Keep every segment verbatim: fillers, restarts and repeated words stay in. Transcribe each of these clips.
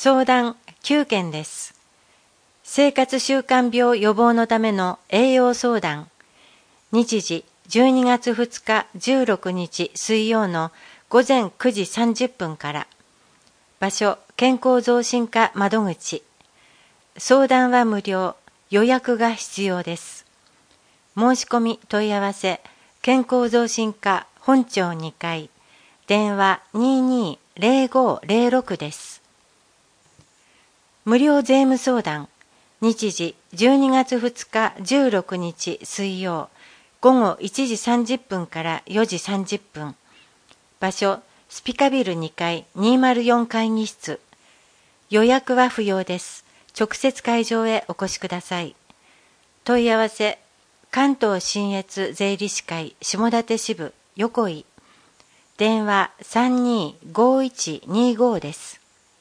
相談きゅうけんです。生活習慣病予防のための栄養相談。日時じゅうにがつふつかじゅうろくにち水曜のごぜんくじさんじゅっぷんから。場所健康増進課窓口。相談は無料、予約が必要です。申し込み問い合わせ健康増進課本庁にかい、電話 にーにーぜろごぜろろく です。無料税務相談。日時じゅうにがつふつかじゅうろくにち水曜ごごいちじさんじゅっぷんからよじさんじゅっぷん。場所スピカビルにかいにーまるよん会議室。予約は不要です。直接会場へお越しください。問い合わせ関東信越税理士会下館支部横井。電話 さんにーごいちにーご です。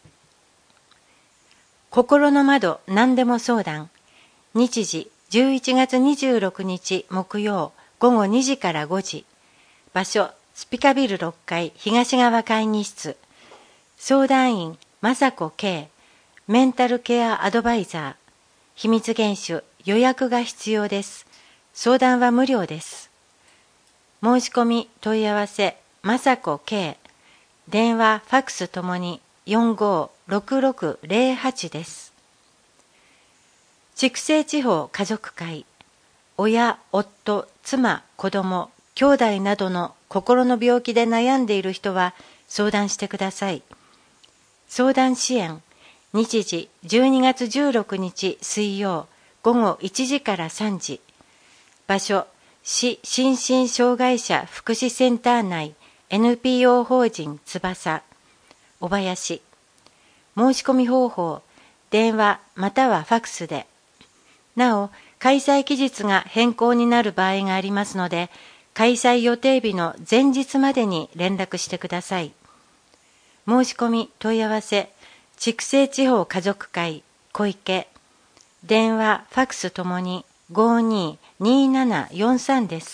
心の窓何でも相談。日時じゅういちがつにじゅうろくにち木曜ごごにじからごじ。場所スピカビルろっかい東側会議室。相談員雅子圭、メンタルケアアドバイザー。秘密厳守、予約が必要です。相談は無料です。申し込み問い合わせ雅子圭、電話ファクスともによんごーろくろくぜろはちです。畜生地方家族会。親、夫、妻、子供、兄弟などの心の病気で悩んでいる人は相談してください。相談支援。日時じゅうにがつじゅうろくにち水曜ごごいちじからさんじ。場所市心身障害者福祉センター内 エヌピーオー 法人翼小林。申し込み方法電話またはファクスで。なお開催期日が変更になる場合がありますので、開催予定日の前日までに連絡してください。申し込み問い合わせ畜生地方家族会小池。電話ファクスともにごーにーにーななよんさんです。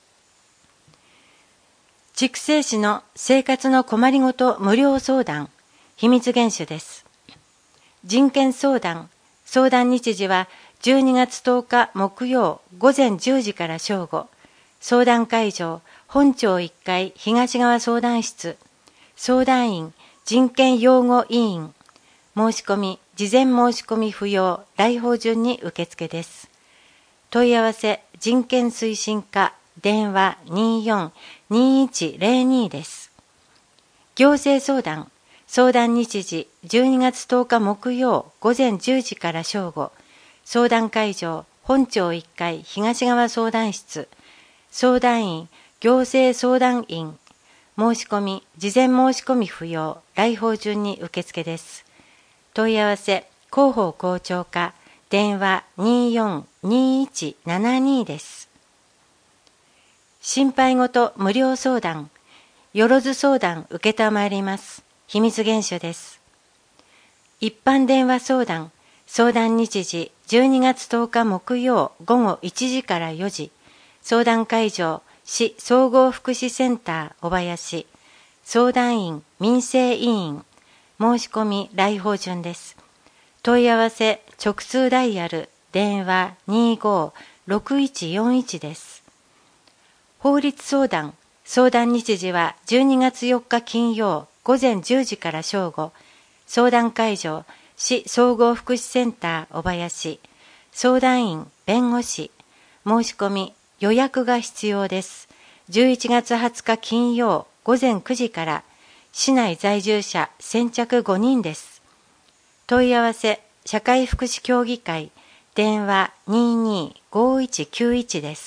畜生士の生活の困りごと無料相談。秘密厳守です。人権相談。相談日時はじゅうにがつとおか木曜ごぜんじゅうじから正午。相談会場本庁いっかい東側相談室。相談員人権擁護委員。申し込み事前申し込み不要、来訪順に受付です。問い合わせ人権推進課電話 にーよんにーいちぜろに です。行政相談。相談日時じゅうにがつとおか木曜ごぜんじゅうじから正午。相談会場本庁いっかい東側相談室。相談員行政相談員。申し込み事前申し込み不要、来訪順に受付です。問い合わせ広報校長課電話 にーよんにーいちななに です。心配ごと無料相談。よろず相談受けたまわります。秘密厳守です。一般電話相談。相談日時じゅうにがつとおか木曜ごごいちじからよじ。相談会場市総合福祉センター小林。相談員民生委員。申し込み来訪順です。問い合わせ直通ダイヤル電話 にーごーろくいちよんいち です。法律相談。相談日時はじゅうにがつよっか金曜ごぜんじゅうじから正午。相談会場市総合福祉センター小林。相談員弁護士。申し込み予約が必要です。じゅういちがつはつか金曜ごぜんくじから。市内在住者先着ごにんです。問い合わせ社会福祉協議会電話 にーにーごいちきゅういち です。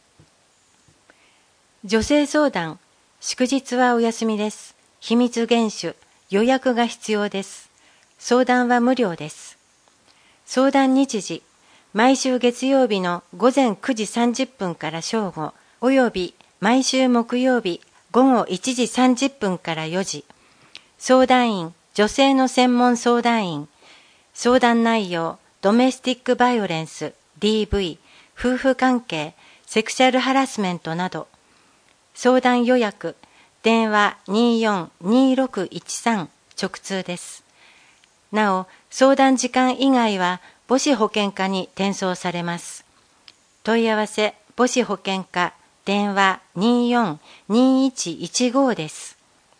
女性相談。祝日はお休みです。秘密厳守、予約が必要です。相談は無料です。相談日時毎週月曜日のごぜんくじさんじゅっぷんから正午および毎週木曜日ごごいちじさんじゅっぷんからよじ。相談員女性の専門相談員。相談内容ドメスティックバイオレンス ディーブイ、夫婦関係セクシャルハラスメントなど。相談予約電話 にーよんにーろくいちさん 直通です。 なお、相談時間以外は母子保健課に転送されます。問い合わせ母子保健課電話 にーよん にーいちいちご です。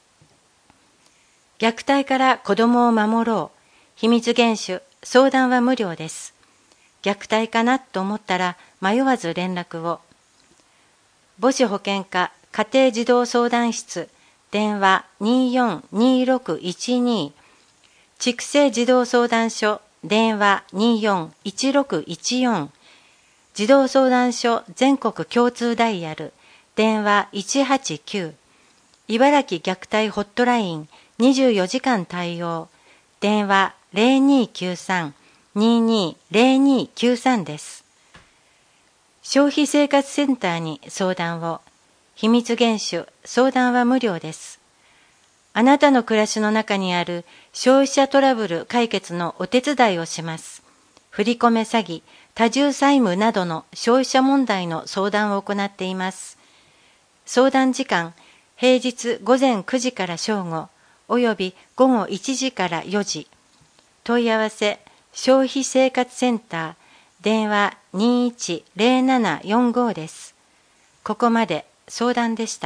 虐待から子どもを守ろう。秘密厳守、相談は無料です。虐待かなと思ったら迷わず連絡を。母子保健課家庭児童相談室電話 にーよん にーろくいちに、畜生児童相談所電話 にーよん いちろくいちよん、児童相談所全国共通ダイヤル電話いちはちきゅう、茨城虐待ホットラインにじゅうよじかん対応電話 ゼロにーきゅうさん にーにーゼロにーきゅうさん です。消費生活センターに相談を。秘密厳守、相談は無料です。あなたの暮らしの中にある消費者トラブル解決のお手伝いをします。振り込め詐欺、多重債務などの消費者問題の相談を行っています。相談時間、平日午前くじから正午、および午後いちじからよじ。問い合わせ、消費生活センター、電話 にーいちゼロななよんご です。ここまで相談でした。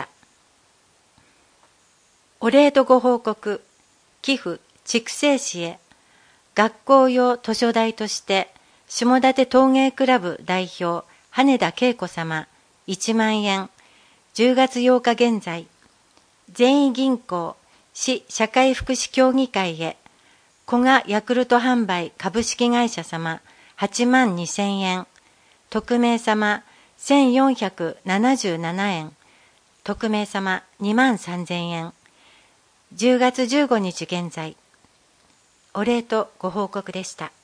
お礼とご報告、寄付、筑西市へ、学校用図書代として、下館陶芸クラブ代表、羽田恵子様、いちまんえん、じゅうがつようか現在、善意銀行、市社会福祉協議会へ、古賀ヤクルト販売株式会社様、はちまんにせんえん、匿名様、せんよんひゃくななじゅうななえん、匿名様にまんさんぜんえん、じゅうがつじゅうごにち現在、お礼とご報告でした。